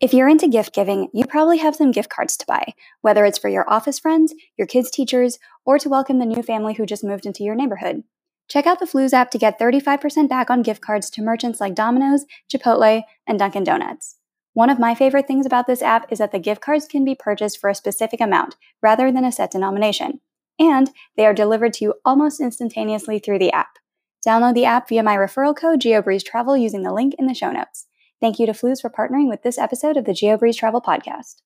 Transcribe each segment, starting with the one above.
If you're into gift giving, you probably have some gift cards to buy, whether it's for your office friends, your kids' teachers, or to welcome the new family who just moved into your neighborhood. Check out the Flues app to get 35% back on gift cards to merchants like Domino's, Chipotle, and Dunkin' Donuts. One of my favorite things about this app is that the gift cards can be purchased for a specific amount, rather than a set denomination. And they are delivered to you almost instantaneously through the app. Download the app via my referral code GeoBreezeTravel using the link in the show notes. Thank you to Flues for partnering with this episode of the GeoBreeze Travel Podcast.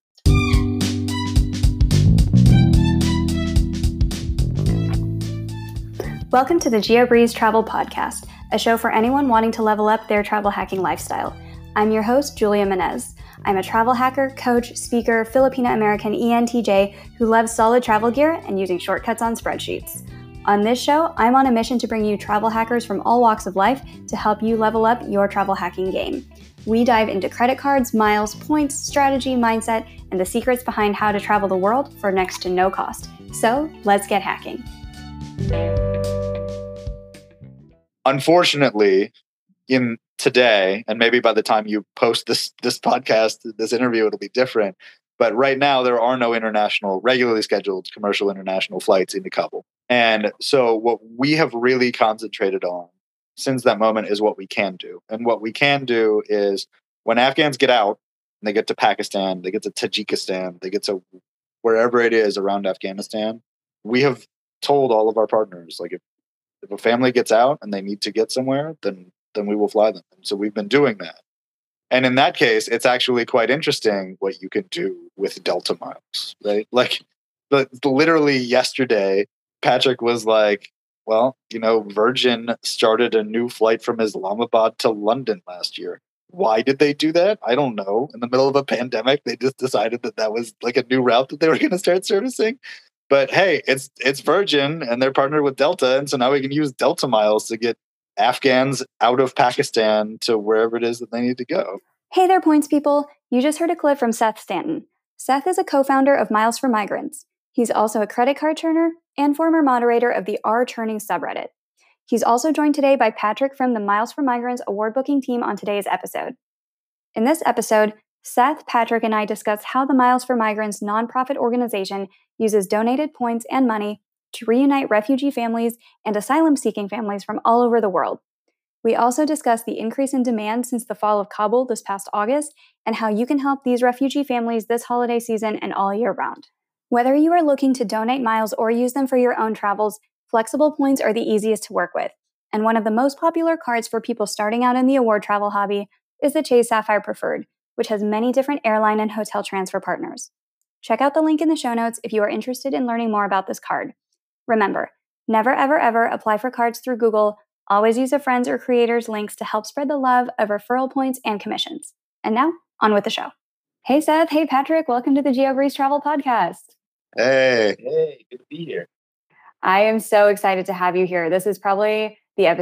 Welcome to the GeoBreeze Travel Podcast, a show for anyone wanting to level up their travel hacking lifestyle. I'm your host, Julia Menez. I'm a travel hacker, coach, speaker, Filipino-American ENTJ who loves solid travel gear and using shortcuts on spreadsheets. On this show, I'm on a mission to bring you travel hackers from all walks of life to help you level up your travel hacking game. We dive into credit cards, miles, points, strategy, mindset, and the secrets behind how to travel the world for next to no cost. So, let's get hacking. Unfortunately, in today, and maybe by the time you post this podcast, this interview, it'll be different. But right now, there are no regularly scheduled commercial international flights into Kabul. And so what we have really concentrated on since that moment is what we can do. And what we can do is when Afghans get out, and they get to Pakistan, they get to Tajikistan, they get to wherever it is around Afghanistan, we have told all of our partners, like if a family gets out and they need to get somewhere, then we will fly them. So we've been doing that. And in that case, it's actually quite interesting what you can do with Delta miles, right? Like literally yesterday, Patrick was like, well, Virgin started a new flight from Islamabad to London last year. Why did they do that? I don't know. In the middle of a pandemic, they just decided that was like a new route that they were going to start servicing. But hey, it's Virgin and they're partnered with Delta. And so now we can use Delta miles to get Afghans out of Pakistan to wherever it is that they need to go. Hey there, points people. You just heard a clip from Seth Stanton. Seth is a co-founder of Miles for Migrants. He's also a credit card churner and former moderator of the R-Churning subreddit. He's also joined today by Patrick from the Miles for Migrants award booking team on today's episode. In this episode, Seth, Patrick, and I discuss how the Miles for Migrants nonprofit organization uses donated points and money to reunite refugee families and asylum-seeking families from all over the world. We also discuss the increase in demand since the fall of Kabul this past August and how you can help these refugee families this holiday season and all year round. Whether you are looking to donate miles or use them for your own travels, flexible points are the easiest to work with. And one of the most popular cards for people starting out in the award travel hobby is the Chase Sapphire Preferred, which has many different airline and hotel transfer partners. Check out the link in the show notes if you are interested in learning more about this card. Remember, never ever ever apply for cards through Google. Always use a friend's or creator's links to help spread the love of referral points and commissions. And now, on with the show. Hey Seth, hey Patrick, welcome to the GeoBreeze Travel Podcast. Hey, good to be here. I am so excited to have you here. This is probably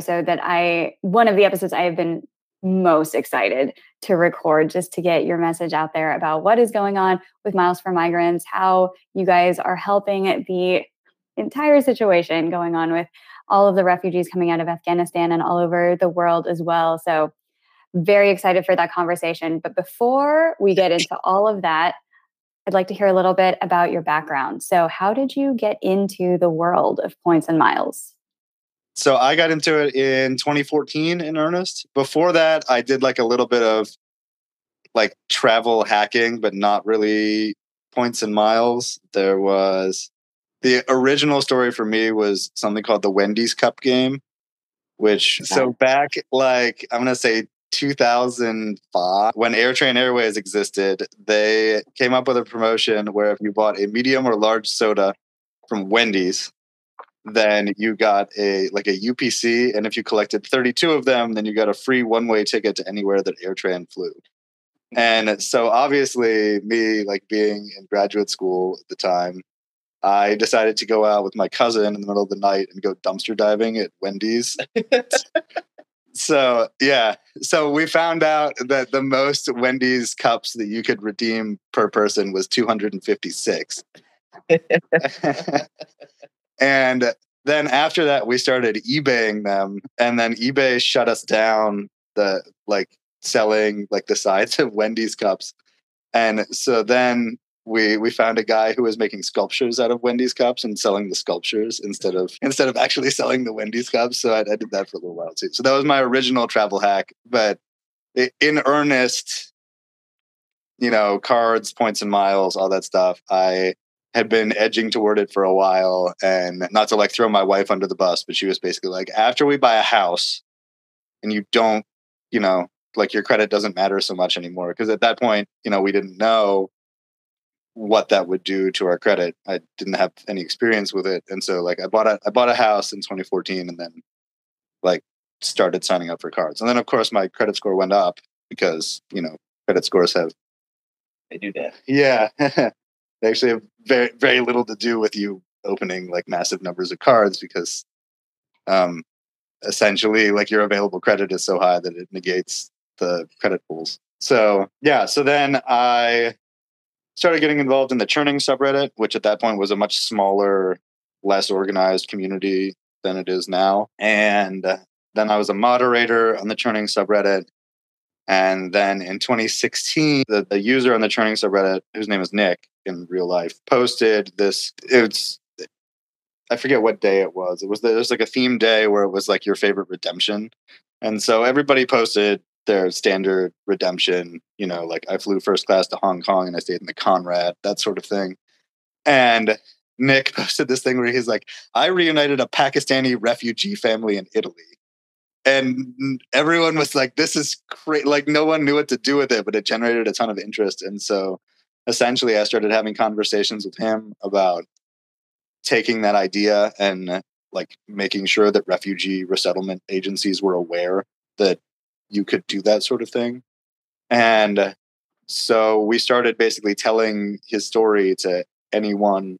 one of the episodes I have been most excited to record, just to get your message out there about what is going on with Miles for Migrants, how you guys are helping the entire situation going on with all of the refugees coming out of Afghanistan and all over the world as well. So very excited for that conversation. But before we get into all of that, I'd like to hear a little bit about your background. So how did you get into the world of points and miles? So I got into it in 2014 in earnest. Before that, I did like a little bit of like travel hacking, but not really points and miles. The original story for me was something called the Wendy's Cup game, which so back like I'm going to say 2005, when AirTrain Airways existed, they came up with a promotion where if you bought a medium or large soda from Wendy's, then you got a UPC, and if you collected 32 of them, then you got a free one-way ticket to anywhere that AirTran flew. And so obviously me, like being in graduate school at the time, I decided to go out with my cousin in the middle of the night and go dumpster diving at Wendy's. So we found out that the most Wendy's cups that you could redeem per person was 256. And then after that, we started eBaying them, and then eBay shut us down selling like the size of Wendy's cups. And so then we found a guy who was making sculptures out of Wendy's cups and selling the sculptures instead of actually selling the Wendy's cups. So I did that for a little while too. So that was my original travel hack. But in earnest, cards, points and miles, all that stuff, I had been edging toward it for a while. And not to throw my wife under the bus, but she was basically like, after we buy a house and you don't, your credit doesn't matter so much anymore. Because at that point, we didn't know what that would do to our credit. I didn't have any experience with it. And so I bought a house in 2014 and then started signing up for cards. And then of course my credit score went up because, credit scores they do that. Yeah. They actually have very, very little to do with you opening massive numbers of cards because essentially your available credit is so high that it negates the credit pools. So yeah, so then I started getting involved in the churning subreddit, which at that point was a much smaller, less organized community than it is now. And then I was a moderator on the churning subreddit. And then in 2016, the user on the churning subreddit, whose name is Nick in real life, posted this. I forget what day it was. There was a theme day where it was your favorite redemption. And so everybody posted their standard redemption, I flew first class to Hong Kong and I stayed in the Conrad, that sort of thing. And Nick posted this thing where he's like, I reunited a Pakistani refugee family in Italy. And everyone was like, this is great. No one knew what to do with it, but it generated a ton of interest. And so essentially I started having conversations with him about taking that idea and making sure that refugee resettlement agencies were aware that you could do that sort of thing. And so we started basically telling his story to anyone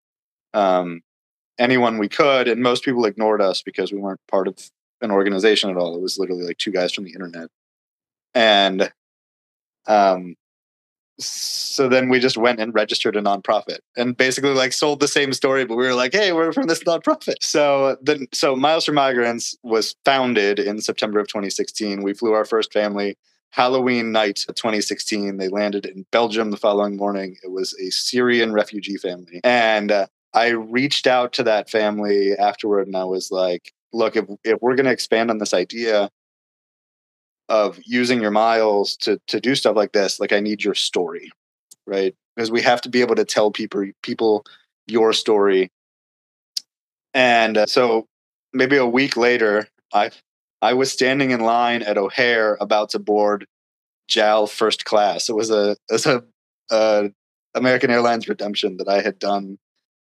we could. And most people ignored us because we weren't part of an organization at all. It was literally two guys from the internet. And so then we just went and registered a nonprofit and basically sold the same story, but we were like, hey, we're from this nonprofit. So Miles for Migrants was founded in September of 2016. We flew our first family Halloween night of 2016. They landed in Belgium the following morning. It was a Syrian refugee family. And I reached out to that family afterward and I was like, look, if we're going to expand on this idea of using your miles to do stuff like this, I need your story, right? Because we have to be able to tell people your story. And so maybe a week later, I was standing in line at O'Hare about to board JAL first class. It was a American Airlines redemption that I had done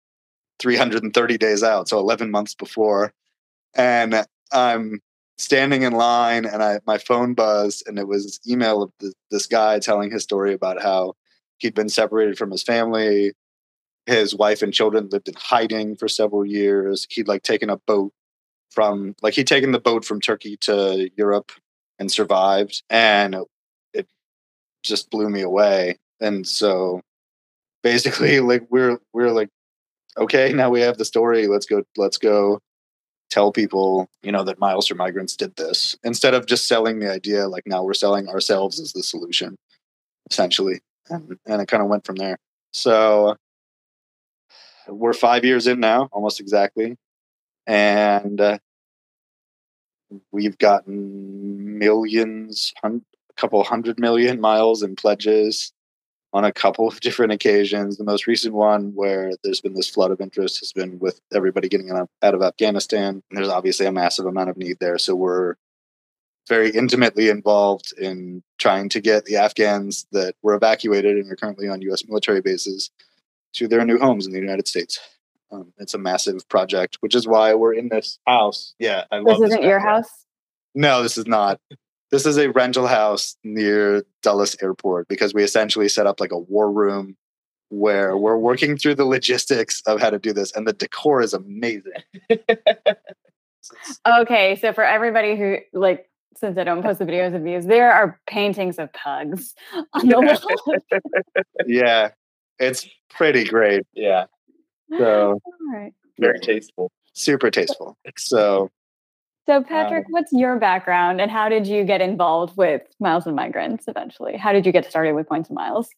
330 days out, so 11 months before. And I'm standing in line and my phone buzzed and it was this email of this guy telling his story about how he'd been separated from his family. His wife and children lived in hiding for several years. He'd taken the boat from Turkey to Europe and survived. And it just blew me away. And so basically we're like, okay, now we have the story. Let's go tell people, that Miles for Migrants did this instead of just selling the idea. Now we're selling ourselves as the solution, essentially. And it kind of went from there. So we're 5 years in now, almost exactly. And we've gotten millions, a couple 100 million miles in pledges on a couple of different occasions. The most recent one where there's been this flood of interest has been with everybody getting out of Afghanistan. And there's obviously a massive amount of need there. So we're very intimately involved in trying to get the Afghans that were evacuated and are currently on U.S. military bases to their new homes in the United States. It's a massive project, which is why we're in this house. Yeah, I love this. This isn't your house? No, this is not. This is a rental house near Dulles Airport because we essentially set up a war room where we're working through the logistics of how to do this. And the decor is amazing. Okay, so for everybody who, since I don't post the videos of these, there are paintings of pugs on the wall. Yeah, it's pretty great. Yeah. So, all right. Very tasteful. Super tasteful. So Patrick, what's your background and how did you get involved with Miles and Migrants eventually? How did you get started with Points and Miles?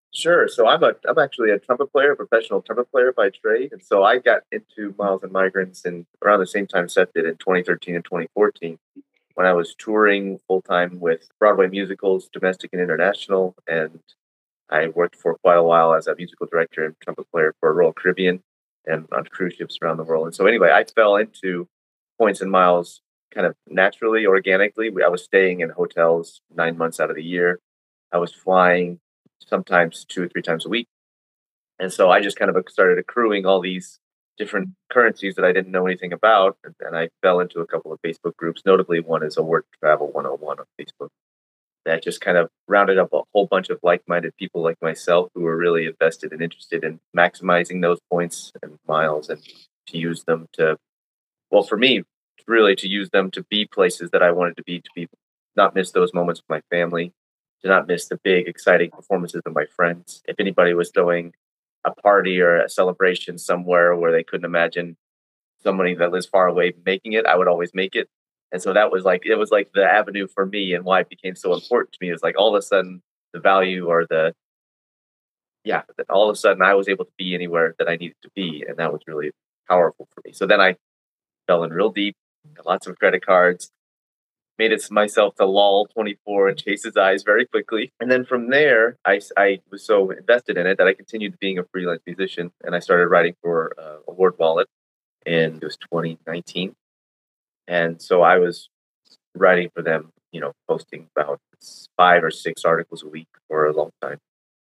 Sure. So I'm actually a trumpet player, a professional trumpet player by trade, and so I got into Miles and Migrants in around the same time Seth did in 2013 and 2014 when I was touring full time with Broadway musicals, domestic and international, and I worked for quite a while as a musical director and trumpet player for Royal Caribbean and on cruise ships around the world. And so anyway, I fell into Points and Miles kind of naturally, organically. I was staying in hotels 9 months out of the year. I was flying sometimes 2 or 3 times a week. And so I just kind of started accruing all these different currencies that I didn't know anything about. And I fell into a couple of Facebook groups. Notably, one is Award Travel 101 on Facebook that just kind of rounded up a whole bunch of like-minded people like myself who were really invested and interested in maximizing those points and miles and to use them to, well, for me, really to use them to be places that I wanted to be not miss those moments with my family, to not miss the big, exciting performances of my friends. If anybody was throwing a party or a celebration somewhere where they couldn't imagine somebody that lives far away making it, I would always make it. And so that was like it was like the avenue for me and why it became so important to me is like all of a sudden the value or the yeah, that all of a sudden I was able to be anywhere that I needed to be. And that was really powerful for me. So then I fell in real deep, got lots of credit cards, made it myself to lull 24 and chase his eyes very quickly. And then from there, I was so invested in it that I continued being a freelance musician and I started writing for Award Wallet in it was 2019. And so I was writing for them, posting about 5 or 6 articles a week for a long time.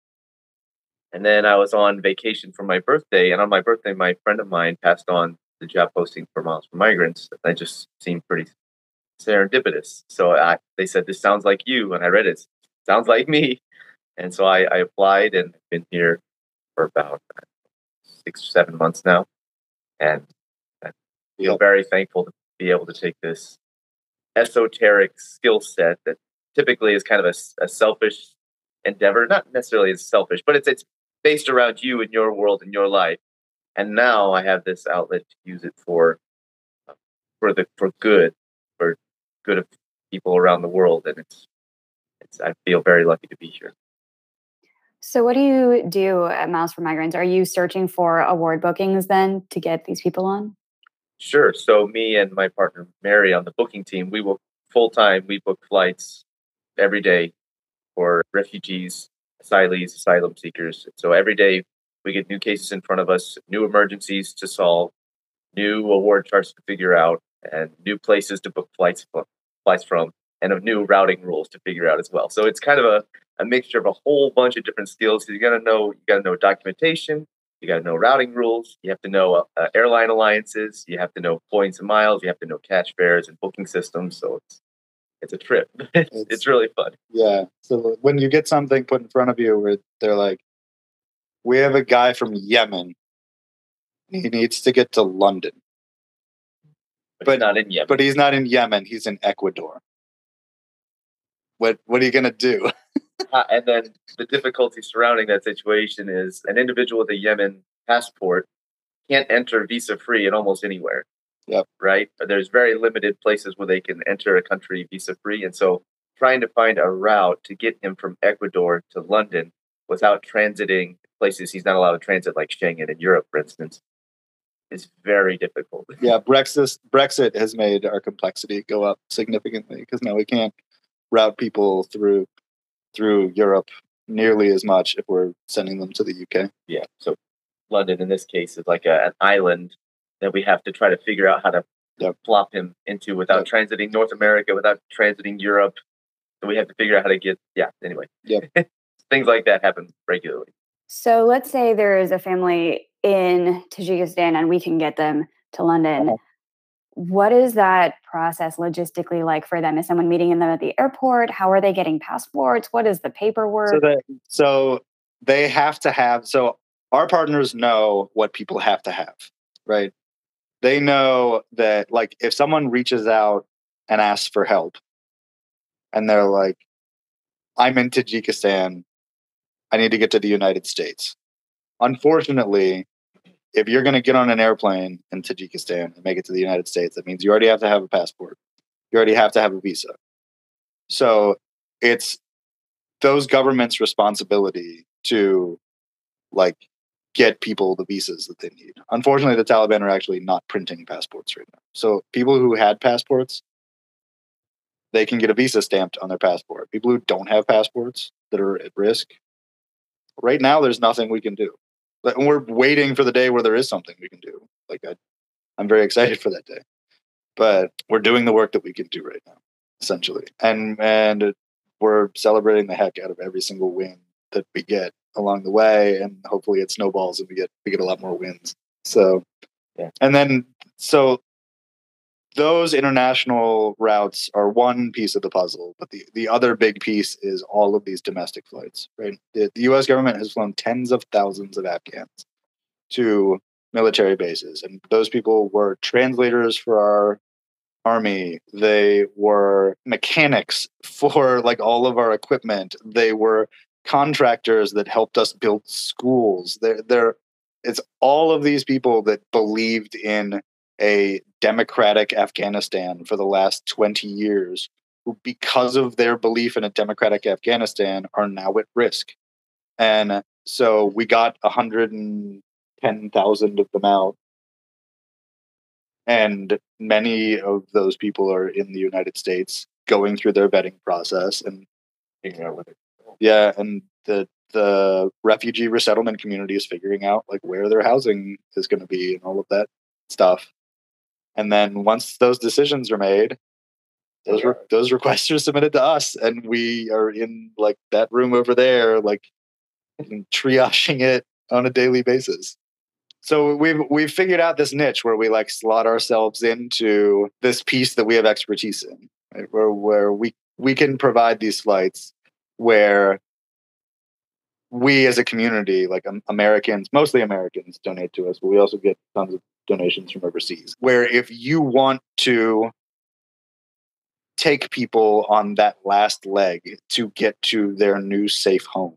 And then I was on vacation for my birthday. And on my birthday, my friend of mine passed on the job posting for Miles for Migrants. That just seemed pretty serendipitous. So they said, "This sounds like you." And I read it. Sounds like me. And so I applied and been here for about 6 or 7 months now. And I feel very thankful to be able to take this esoteric skill set that typically is kind of a selfish endeavor, not necessarily as selfish, but it's based around you and your world and your life. And now I have this outlet to use it for good, for good of people around the world. And it's I feel very lucky to be here. So, what do you do at Miles for Migrants? Are you searching for award bookings then to get these people on? Sure. So me and my partner Mary on the booking team, we will full time. We book flights every day for refugees, asylees, asylum seekers. So every day we get new cases in front of us, new emergencies to solve, new award charts to figure out, and new places to book flights from, and of new routing rules to figure out as well. So it's kind of a mixture of a whole bunch of different skills. So you got to know documentation, you got to know routing rules, you have to know airline alliances, you have to know points and miles, you have to know cash fares and booking systems. So it's a trip. It's really fun. Yeah. So when you get something put in front of you where they're like, "We have a guy from Yemen. He needs to get to London." But not in Yemen. But he's not in Yemen. He's in Ecuador. What are you going to do? And then the difficulty surrounding that situation is an individual with a Yemen passport can't enter visa free in almost anywhere. Yep. Right? There's very limited places where they can enter a country visa free. And so trying to find a route to get him from Ecuador to London without transiting places he's not allowed to transit, like Schengen in Europe, for instance, is very difficult. Yeah, Brexit has made our complexity go up significantly because now we can't route people through Europe nearly as much if we're sending them to the UK. Yeah. So London in this case is like an island that we have to try to figure out how to plop him into without transiting North America, without transiting Europe. So we have to figure out how to get, anyway. Yeah. Things like that happen regularly. So let's say there is a family in Tajikistan and we can get them to London. Uh-huh. What is that process logistically like for them? Is someone meeting them at the airport? How are they getting passports? What is the paperwork? So they have to have, so our partners know what people have to have, right? They know that, like, if someone reaches out and asks for help and they're like, "I'm in Tajikistan, I need to get to the United States." Unfortunately, if you're going to get on an airplane in Tajikistan and make it to the United States, that means you already have to have a passport. You already have to have a visa. So it's those governments' responsibility to like get people the visas that they need. Unfortunately, the Taliban are actually not printing passports right now. So people who had passports, they can get a visa stamped on their passport. People who don't have passports that are at risk, right now, there's nothing we can do. But we're waiting for the day where there is something we can do. I'm very excited for that day. But we're doing the work that we can do right now, essentially. And we're celebrating the heck out of every single win that we get along the way, and hopefully it snowballs and we get a lot more wins. So yeah. And then so those international routes are one piece of the puzzle, but the other big piece is all of these domestic flights, right? The US government has flown tens of thousands of Afghans to military bases, and those people were translators for our army. They were mechanics for like all of our equipment. They were contractors that helped us build schools. It's all of these people that believed in a democratic Afghanistan for the last 20 years, who, because of their belief in a democratic Afghanistan, are now at risk. And so we got 110,000 of them out. And many of those people are in the United States going through their vetting process and figuring out what it. Yeah, and the refugee resettlement community is figuring out like where their housing is going to be and all of that stuff. And then once those decisions are made, those requests are submitted to us, and we are in like that room over there, like triaging it on a daily basis. So we've figured out this niche where we like slot ourselves into this piece that we have expertise in, right? Where we can provide these flights where we as a community, like Americans, mostly Americans, donate to us, but we also get tons of donations from overseas. Where if you want to take people on that last leg to get to their new safe home,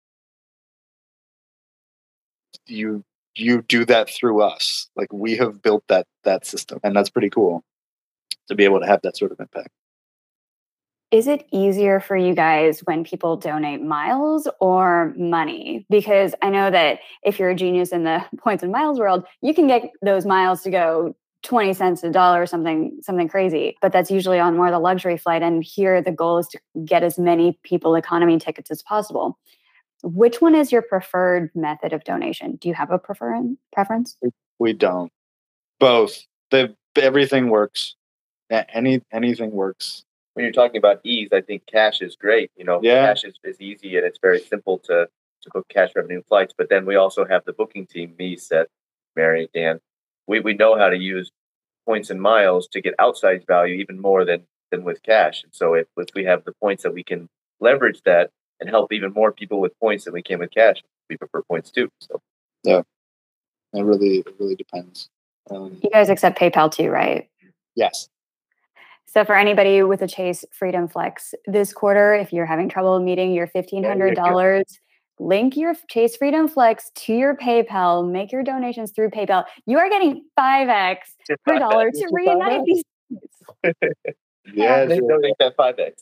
you do that through us. Like we have built that system, and that's pretty cool to be able to have that sort of impact. Is it easier for you guys when people donate miles or money? Because I know that if you're a genius in the points and miles world, you can get those miles to go 20 cents a dollar or something crazy. But that's usually on more of the luxury flight. And here the goal is to get as many people economy tickets as possible. Which one is your preferred method of donation? Do you have a preference? We don't. Both. Everything works. Anything works. When you're talking about ease, I think cash is great. Cash is easy and it's very simple to book cash revenue flights. But then we also have the booking team, me, Seth, Mary, Dan. We know how to use points and miles to get outside value even more than with cash. And so if we have the points that we can leverage that and help even more people with points than we can with cash, we prefer points too. So yeah, it really depends. You guys accept PayPal too, right? Yes. So for anybody with a Chase Freedom Flex this quarter, if you're having trouble meeting your $1,500, link your Chase Freedom Flex to your PayPal, make your donations through PayPal. You are getting 5x per dollar to reunite these. Yeah, they donate that 5x.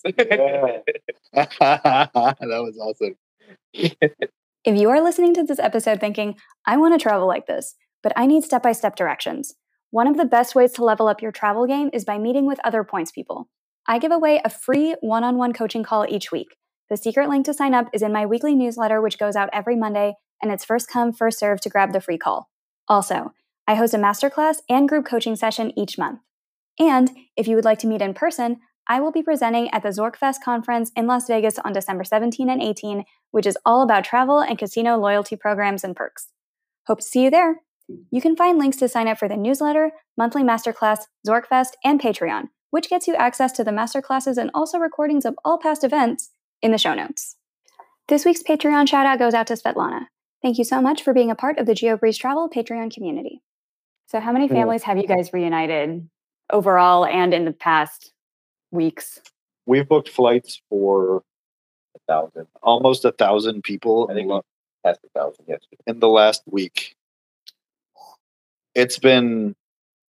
That was awesome. If you are listening to this episode thinking, I want to travel like this, but I need step-by-step directions, one of the best ways to level up your travel game is by meeting with other points people. I give away a free one-on-one coaching call each week. The secret link to sign up is in my weekly newsletter, which goes out every Monday, and it's first come, first served to grab the free call. Also, I host a masterclass and group coaching session each month. And if you would like to meet in person, I will be presenting at the Zorkfest conference in Las Vegas on December 17 and 18, which is all about travel and casino loyalty programs and perks. Hope to see you there. You can find links to sign up for the newsletter, monthly masterclass, Zorkfest, and Patreon, which gets you access to the masterclasses and also recordings of all past events in the show notes. This week's Patreon shoutout goes out to Svetlana. Thank you so much for being a part of the GeoBreeze Travel Patreon community. So how many families have you guys reunited overall and in the past weeks? We've booked flights for 1,000, almost 1,000 people. I think we passed 1,000 yesterday. In the last week. It's been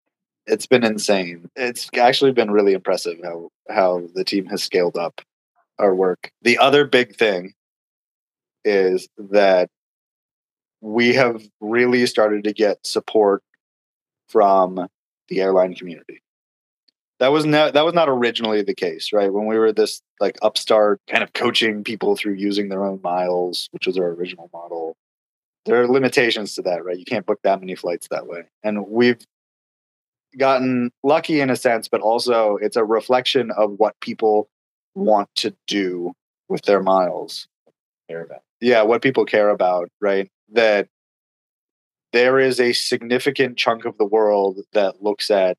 insane. It's actually been really impressive how the team has scaled up our work. The other big thing is that we have really started to get support from the airline community. That was not originally the case, right? When we were this like upstart kind of coaching people through using their own miles, which was our original model. There are limitations to that, right? You can't book that many flights that way. And we've gotten lucky in a sense, but also it's a reflection of what people want to do with their miles. Care about. Yeah, what people care about, right? That there is a significant chunk of the world that looks at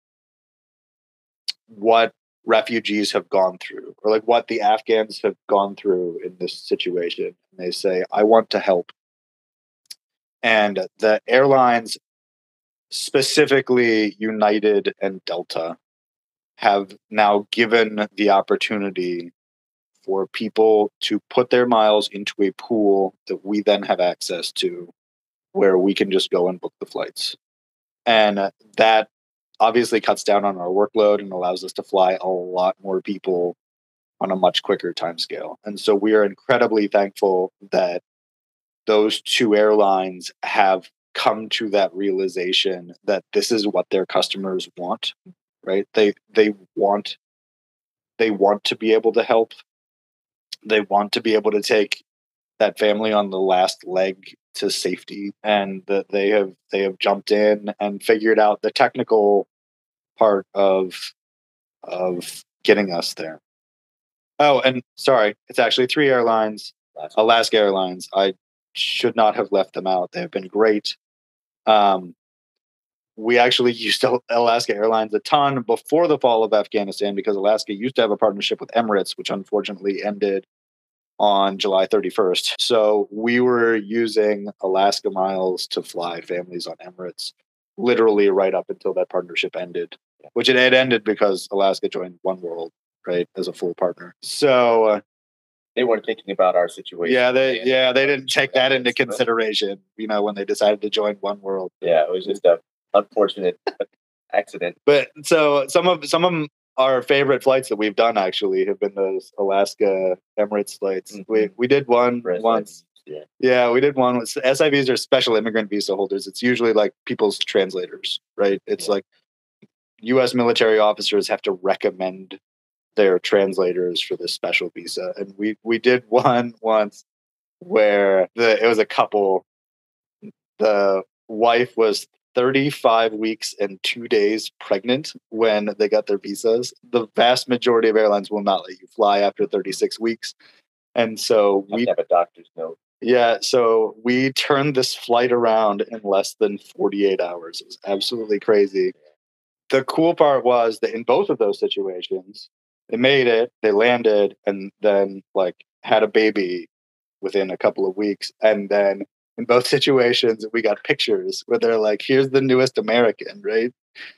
what refugees have gone through, or like what the Afghans have gone through in this situation. And they say, I want to help. And the airlines, specifically United and Delta, have now given the opportunity for people to put their miles into a pool that we then have access to, where we can just go and book the flights. And that obviously cuts down on our workload and allows us to fly a lot more people on a much quicker timescale. And so we are incredibly thankful that those two airlines have come to that realization that this is what their customers want, right? They want to be able to help. They want to be able to take that family on the last leg to safety, and that they have jumped in and figured out the technical part of getting us there. Oh, and sorry, it's actually 3 airlines. Alaska Airlines. I should not have left them out. They have been great. We actually used Alaska Airlines a ton before the fall of Afghanistan, because Alaska used to have a partnership with Emirates, which unfortunately ended on July 31st. So we were using Alaska miles to fly families on Emirates literally right up until that partnership ended, which it had ended because Alaska joined Oneworld, right, as a full partner. So they weren't thinking about our situation. Yeah, they didn't take that into consideration, when they decided to join Oneworld. Yeah, it was just a unfortunate accident. But so some of our favorite flights that we've done actually have been those Alaska Emirates flights. Mm-hmm. We did one once. Yeah, we did one with SIVs are special immigrant visa holders. It's usually like people's translators, right? It's like U.S. military officers have to recommend their translators for this special visa. And we did one once where it was a couple. The wife was 35 weeks and 2 days pregnant when they got their visas. The vast majority of airlines will not let you fly after 36 weeks. And so we have a doctor's note. Yeah, so we turned this flight around in less than 48 hours. It was absolutely crazy. The cool part was that in both of those situations, they made it, they landed, and then had a baby within a couple of weeks. And then in both situations, we got pictures where they're like, here's the newest American, right?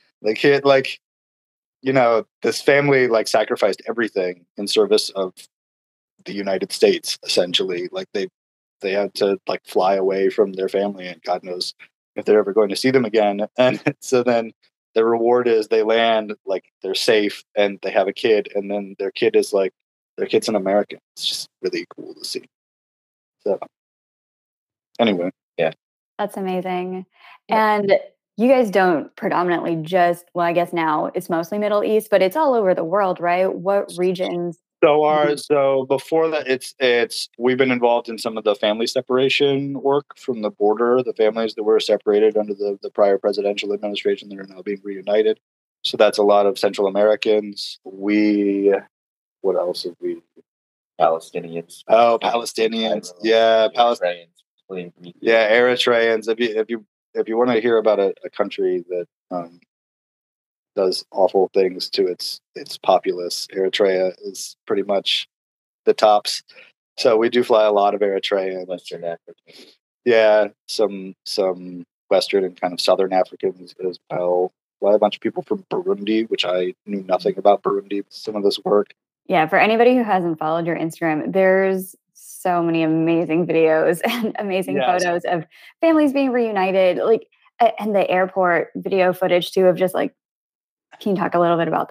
This family sacrificed everything in service of the United States, essentially. They had to fly away from their family, and God knows if they're ever going to see them again. And so then the reward is they land, they're safe, and they have a kid, and then their kid's an American. It's just really cool to see. So anyway, yeah. That's amazing. Yeah. And you guys don't predominantly I guess now it's mostly Middle East, but it's all over the world, right? What regions? So before that, we've been involved in some of the family separation work from the border, the families that were separated under the prior presidential administration that are now being reunited. So that's a lot of Central Americans. What else have we? Palestinians. Oh, Palestinians. Yeah, Palestinians. Yeah, Eritreans. If you want to hear about a country that does awful things to its populace, Eritrea is pretty much the tops. So we do fly a lot of Eritreans. Western Africa. Yeah, some Western and kind of Southern Africans as well. Fly a bunch of people from Burundi, which I knew nothing about Burundi. Some of this work. Yeah, for anybody who hasn't followed your Instagram, there's so many amazing videos and amazing photos of families being reunited, and the airport video footage too of just can you talk a little bit about that?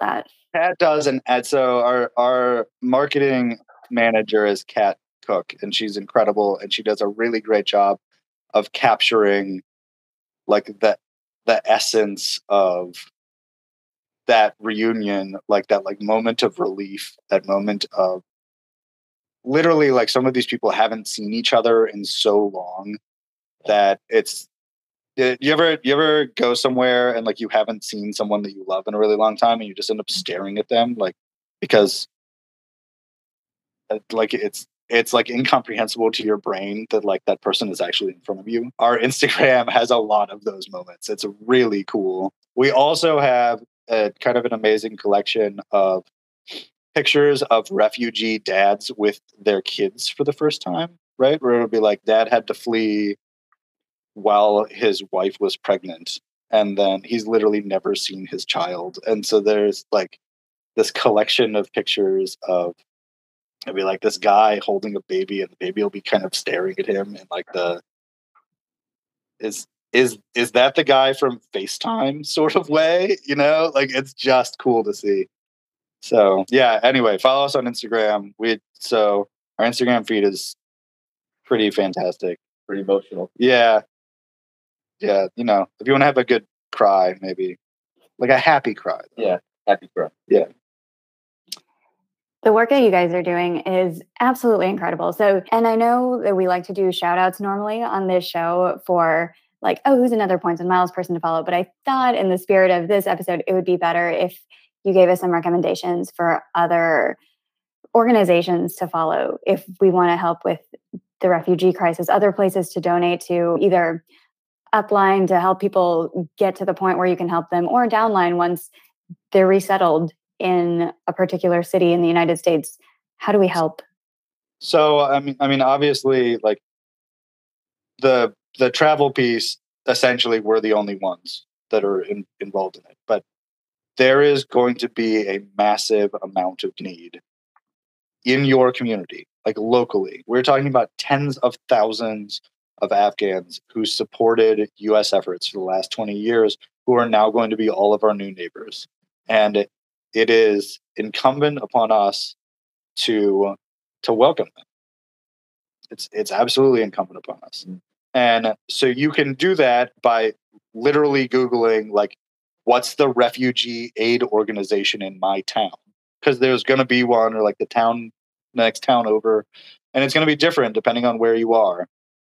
Kat does, and so our marketing manager is Kat Cook, and she's incredible, and she does a really great job of capturing like the essence of that reunion, like that like moment of relief, that moment of literally like some of these people haven't seen each other in so long that it's you ever go somewhere and like you haven't seen someone that you love in a really long time and you just end up staring at them like because like it's like incomprehensible to your brain that like that person is actually in front of you. Our Instagram has a lot of those moments. It's really cool. We also have a kind of an amazing collection of pictures of refugee dads with their kids for the first time, right? Where it'll be like dad had to flee while his wife was pregnant and then he's literally never seen his child. And so there's like this collection of pictures of it'll be like this guy holding a baby and the baby will be kind of staring at him and like the is that the guy from FaceTime sort of way, you know? Like it's just cool to see. So yeah, anyway, follow us on Instagram. So our Instagram feed is pretty fantastic. Pretty emotional. Yeah. Yeah, you know, if you want to have a good cry, maybe like a happy cry. Yeah, happy cry. Yeah. The work that you guys are doing is absolutely incredible. So, and I know that we like to do shout outs normally on this show for like, oh, who's another Points and Miles person to follow? But I thought in the spirit of this episode, it would be better if you gave us some recommendations for other organizations to follow if we want to help with the refugee crisis, other places to donate to, either upline to help people get to the point where you can help them, or downline once they're resettled in a particular city in the United States. How do we help? So I mean, obviously, like the travel piece, essentially, we're the only ones that are involved in it. But there is going to be a massive amount of need in your community, like locally. We're talking about tens of thousands of Afghans who supported U.S. efforts for the last 20 years, who are now going to be all of our new neighbors, and it is incumbent upon us to welcome them. It's absolutely incumbent upon us. And so you can do that by literally Googling like what's the refugee aid organization in my town, because there's going to be one, or like the next town over, and it's going to be different depending on where you are.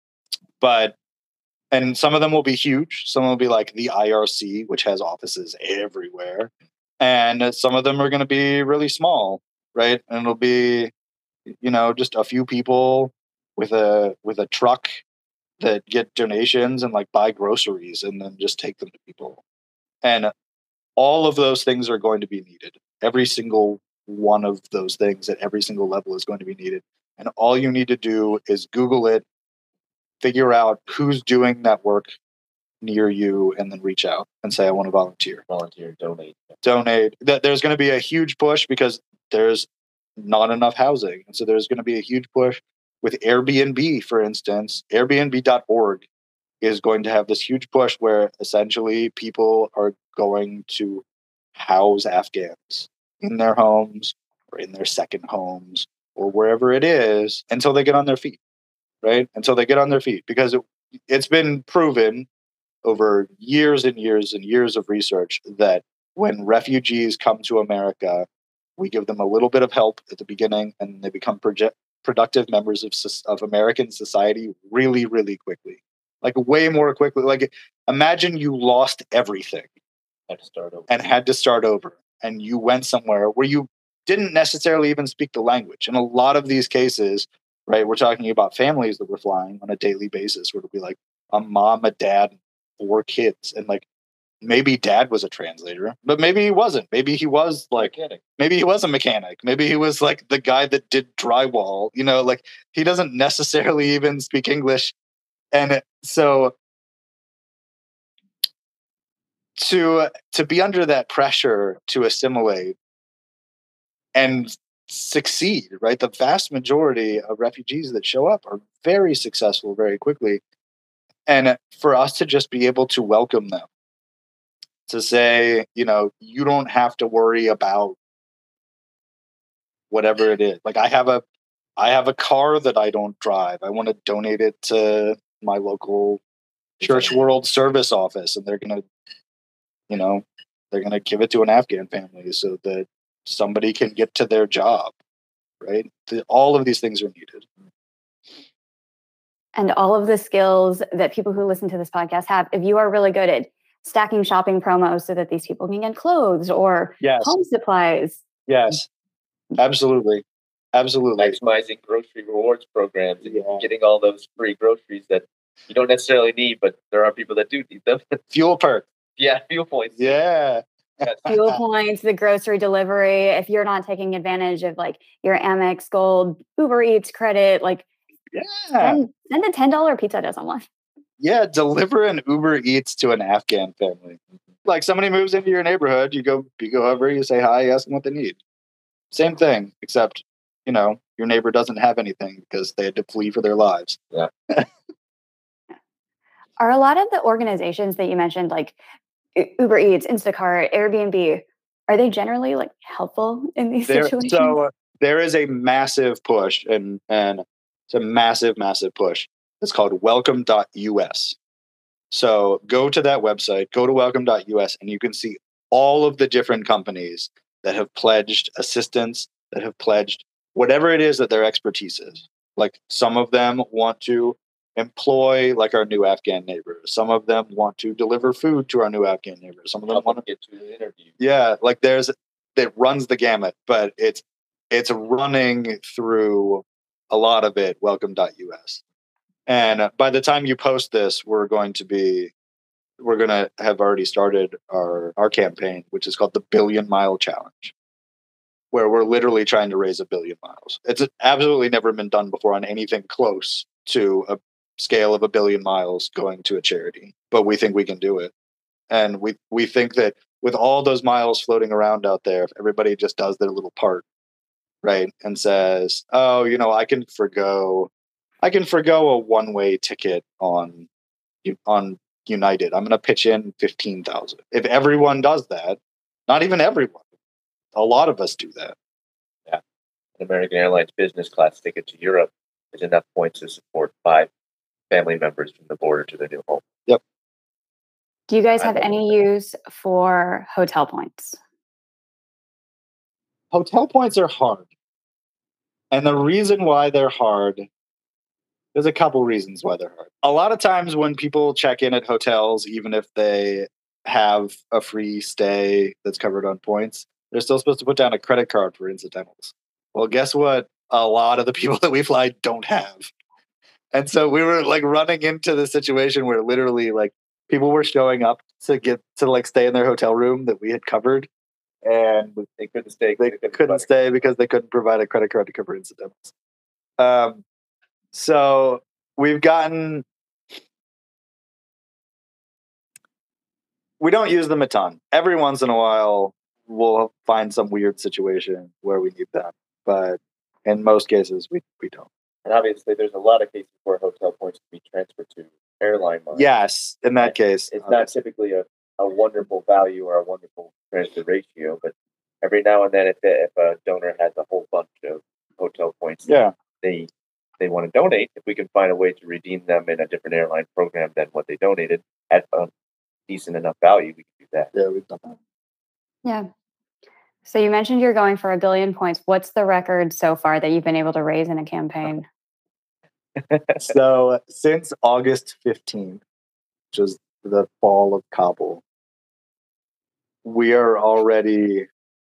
And some of them will be huge. Some will be like the IRC, which has offices everywhere. And some of them are going to be really small, right? And it'll be, you know, just a few people with a truck that get donations and like buy groceries and then just take them to people. And all of those things are going to be needed. Every single one of those things at every single level is going to be needed. And all you need to do is Google it, figure out who's doing that work near you, and then reach out and say, I want to volunteer. Volunteer, donate. There's going to be a huge push because there's not enough housing. And so there's going to be a huge push with Airbnb, for instance. Airbnb.org is going to have this huge push where essentially people are going to house Afghans in their homes or in their second homes or wherever it is until they get on their feet, right? Until they get on their feet, because it's been proven over years and years and years of research that when refugees come to America, we give them a little bit of help at the beginning and they become productive members of American society really, really quickly. Like way more quickly. Like imagine you lost everything had to start over. and had to start over, and you went somewhere where you didn't necessarily even speak the language. In a lot of these cases, right, we're talking about families that were flying on a daily basis where it'll be like a mom, a dad, 4 kids, and like maybe dad was a translator, but maybe he wasn't. Maybe he was like, maybe he was a mechanic. Maybe he was like the guy that did drywall, you know, like he doesn't necessarily even speak English. And so to be under that pressure to assimilate and succeed, right? The vast majority of refugees that show up are very successful very quickly. And for us to just be able to welcome them, to say, you know, you don't have to worry about whatever it is. Like I have a car that I don't drive. I want to donate it to my local Church World Service office, and they're gonna give it to an Afghan family so that somebody can get to their job. Right? All of these things are needed. And all of the skills that people who listen to this podcast have, if you are really good at stacking shopping promos so that these people can get clothes or home supplies. Yes, absolutely. Maximizing grocery rewards programs and getting all those free groceries that you don't necessarily need, but there are people that do need them. Fuel perk. Yeah, fuel points. Yeah. Fuel points, the grocery delivery. If you're not taking advantage of like your Amex Gold, Uber Eats credit, like send a $10 pizza to someone. Yeah, deliver an Uber Eats to an Afghan family. Like somebody moves into your neighborhood, you go over, you say hi, you ask them what they need. Same thing, except your neighbor doesn't have anything because they had to flee for their lives. Yeah. Are a lot of the organizations that you mentioned, like Uber Eats, Instacart, Airbnb, are they generally like helpful in these situations? So there is a massive push, and it's a massive, massive push. It's called welcome.us. So go to that website, go to welcome.us, and you can see all of the different companies that have pledged assistance, that have pledged whatever it is that their expertise is. Like some of them want to employ like our new Afghan neighbors. Some of them want to deliver food to our new Afghan neighbors. Some of them want to get to the interview. Yeah, like it runs the gamut, but it's running through a lot of it, welcome.us. And by the time you post this, we're going to have already started our campaign, which is called the Billion Mile Challenge, where we're literally trying to raise 1 billion miles. It's absolutely never been done before on anything close to a scale of 1 billion miles going to a charity, but we think we can do it. And we think that with all those miles floating around out there, if everybody just does their little part, right, and says, oh, I can forgo a one-way ticket on United. I'm going to pitch in 15,000. If everyone does that, not even everyone, a lot of us do that. Yeah. An American Airlines business class ticket to Europe is enough points to support 5 family members from the border to their new home. Yep. Do you guys have any use for hotel points? Hotel points are hard. And the reason why they're hard, there's a couple reasons why they're hard. A lot of times when people check in at hotels, even if they have a free stay that's covered on points, they're still supposed to put down a credit card for incidentals. Well, guess what? A lot of the people that we fly don't have. And so we were like running into the situation where literally like people were showing up to like stay in their hotel room that we had covered, and they couldn't stay. They couldn't stay because they couldn't provide a credit card to cover incidentals. So we don't use them a ton. Every once in a while, we'll find some weird situation where we need them, but in most cases, we don't. And obviously, there's a lot of cases where hotel points can be transferred to airline miles. Yes, in that case. It's not typically a wonderful value or a wonderful transfer ratio, but every now and then, if a donor has a whole bunch of hotel points, they want to donate, if we can find a way to redeem them in a different airline program than what they donated at a decent enough value, we can do that. Yeah, we've done that. Yeah. So you mentioned you're going for 1 billion points. What's the record so far that you've been able to raise in a campaign? So since August 15th, which is the fall of Kabul, we are already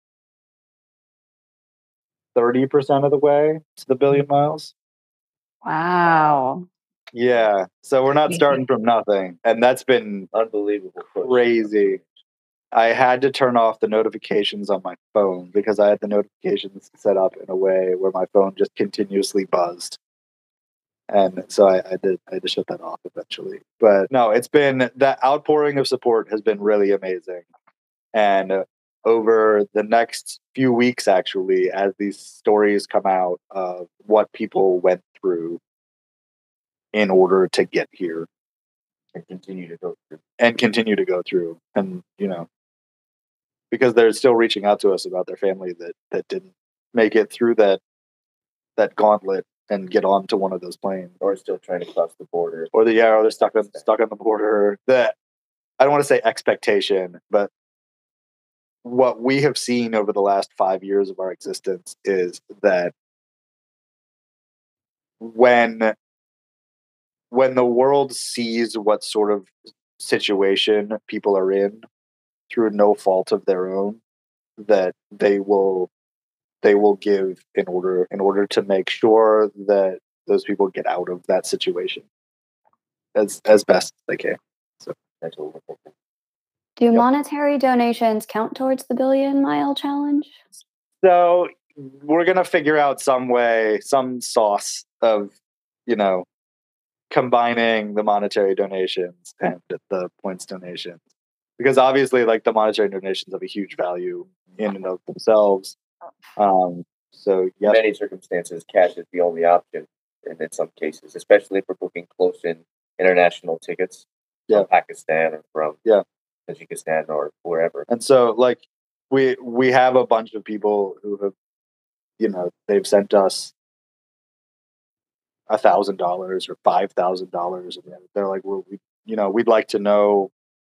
30% of the way to the 1 billion miles. Wow. Yeah. So we're not starting from nothing. And that's been unbelievable. Crazy. I had to turn off the notifications on my phone because I had the notifications set up in a way where my phone just continuously buzzed. And so I had to shut that off eventually. But no, it's been, that outpouring of support has been really amazing. And over the next few weeks, actually, as these stories come out of what people went through in order to get here and continue to go through. And, because they're still reaching out to us about their family that didn't make it through that gauntlet and get onto one of those planes, or still trying to cross the border, or they're stuck on the border. That I don't want to say expectation, but what we have seen over the last 5 years of our existence is that when the world sees what sort of situation people are in through no fault of their own, that they will give in order to make sure that those people get out of that situation as best as they can. So that's a wonderful thing. Do monetary donations count towards the Billion Mile Challenge? So we're gonna figure out some sauce of, combining the monetary donations and the points donations, because obviously, like, the monetary donations have a huge value in and of themselves. So yes, in many circumstances, cash is the only option, and in some cases, especially for booking close-in international tickets from Pakistan or from Tajikistan or wherever. And so, like, we have a bunch of people who have, they've sent us $1,000 or $5,000, and they're like, well, we'd like to know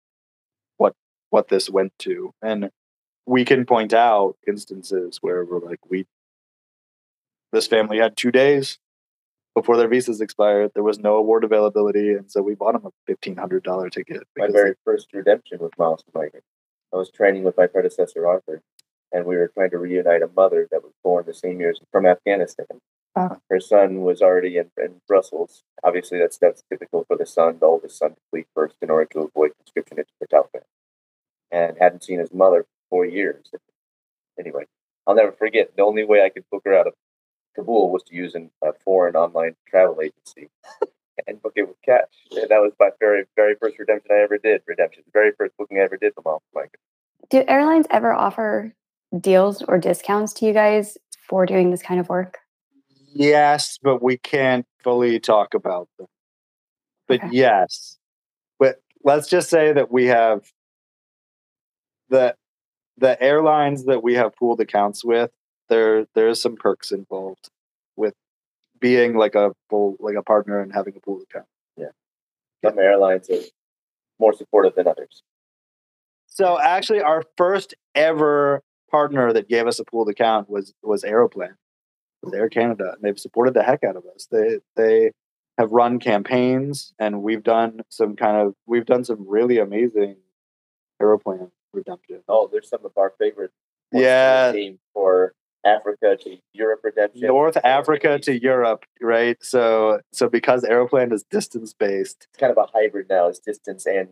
what this went to, and we can point out instances where we're like, this family had 2 days before their visas expired. There was no award availability, and so we bought them a $1,500 ticket. My very first redemption with Miles for Migrants. I was training with my predecessor Arthur, and we were trying to reunite a mother that was born the same year from Afghanistan. Her son was already in Brussels. Obviously, that's typical for the oldest son, to flee first in order to avoid conscription into the Taliban, and hadn't seen his mother for 4 years. Anyway, I'll never forget, the only way I could book her out of Kabul was to use a foreign online travel agency and book it with cash. And that was my very, very first redemption I ever did. The very first booking I ever did for Miles for Migrants. Do airlines ever offer deals or discounts to you guys for doing this kind of work? Yes, but we can't fully talk about them. But yes, but let's just say that we have the airlines that we have pooled accounts with. There's some perks involved with being like a partner and having a pooled account. Yeah, some airlines are more supportive than others. So actually, our first ever partner that gave us a pooled account was Aeroplan. With Air Canada, and they've supported the heck out of us. They have run campaigns, and we've done some really amazing Aeroplan redemption. Oh, there's some of our favorite. Team for Africa to Europe redemption. North Africa to Europe, right? So because Aeroplan is distance based, it's kind of a hybrid now. It's distance and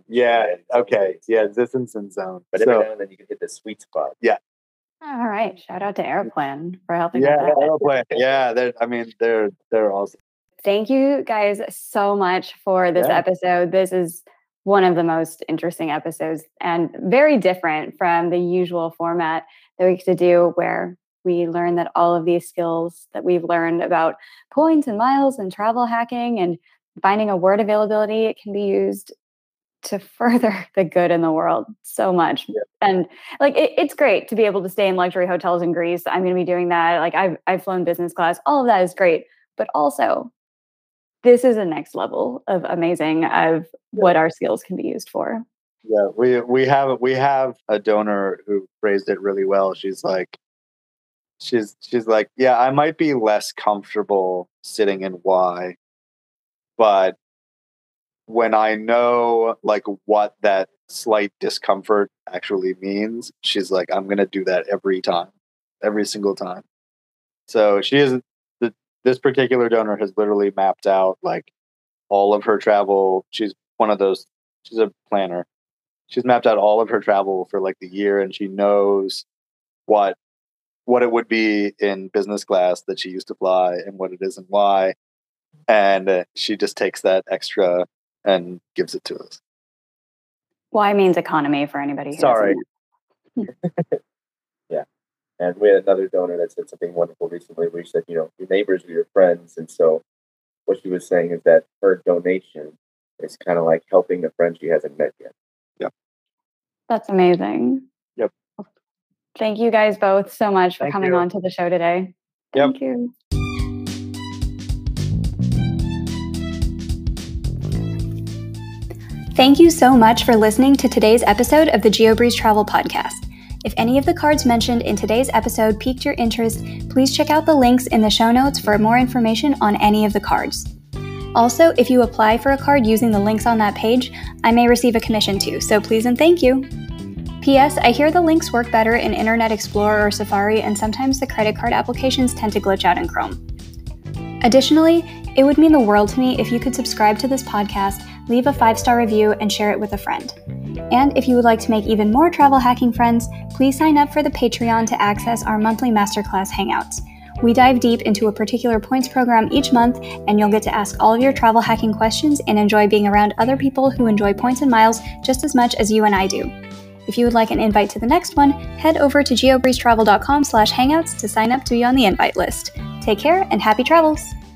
distance and zone. But every now and then you can hit the sweet spot. Yeah. All right. Shout out to Aeroplan for helping. Aeroplan. Yeah, they're awesome. Thank you guys so much for this episode. This is one of the most interesting episodes and very different from the usual format that we get to do, where we learn that all of these skills that we've learned about points and miles and travel hacking and finding award availability, it can be used to further the good in the world so much. Yeah. And like, it's great to be able to stay in luxury hotels in Greece. I'm going to be doing that. Like, I've flown business class. All of that is great. But also, this is a next level of amazing of what our skills can be used for. Yeah, we have a donor who phrased it really well. She's like, yeah, I might be less comfortable sitting in Y, but when I know like what that slight discomfort actually means, she's like, I'm going to do that every single time. So this particular donor has literally mapped out like all of her travel. She's a planner. She's mapped out all of her travel for like the year, and she knows what it would be in business class that she used to fly and what it is and why. And she just takes that extra and gives it to us. Y means economy for anybody who Sorry. Yeah. And we had another donor that said something wonderful recently where she said, your neighbors are your friends. And so what she was saying is that her donation is kind of like helping a friend she hasn't met yet. Yep. That's amazing. Yep. Thank you guys both so much for Thank coming you. on to the show today. Yep. Thank you. Thank you so much for listening to today's episode of the GeoBreeze Travel Podcast. If any of the cards mentioned in today's episode piqued your interest, please check out the links in the show notes for more information on any of the cards. Also, if you apply for a card using the links on that page, I may receive a commission too, so please and thank you. P.S. I hear the links work better in Internet Explorer or Safari, and sometimes the credit card applications tend to glitch out in Chrome. Additionally, it would mean the world to me if you could subscribe to this podcast, leave a 5-star review, and share it with a friend. And if you would like to make even more travel hacking friends, please sign up for the Patreon to access our monthly masterclass hangouts. We dive deep into a particular points program each month, and you'll get to ask all of your travel hacking questions and enjoy being around other people who enjoy points and miles just as much as you and I do. If you would like an invite to the next one, head over to geobreezetravel.com/hangouts to sign up to be on the invite list. Take care and happy travels!